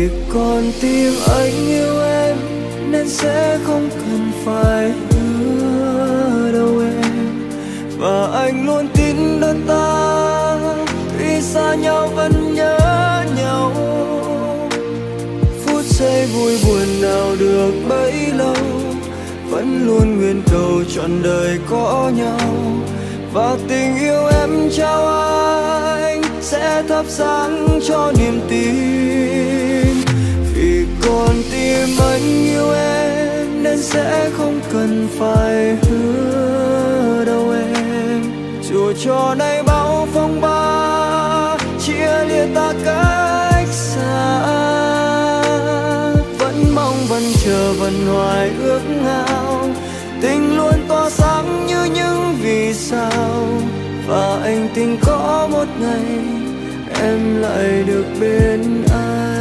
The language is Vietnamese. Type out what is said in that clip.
vì con tim anh yêu em nên sẽ không cần phải hứa đâu em. Và anh luôn tin đôi ta tuy xa nhau vẫn nhớ nhau. Phút giây vui buồn nào được bấy lâu, vẫn luôn nguyện cầu trọn đời có nhau. Và tình yêu em trao anh sẽ thắp sáng cho niềm tin. Vì con tim anh yêu em nên sẽ không cần phải hứa đâu em. Dù cho nay bão phong ba chia lìa ta cách xa, vẫn mong vẫn chờ vẫn hoài ước ao. Tình luôn tỏa sáng như những vì sao. Và anh tin có một ngày em lại được bên anh.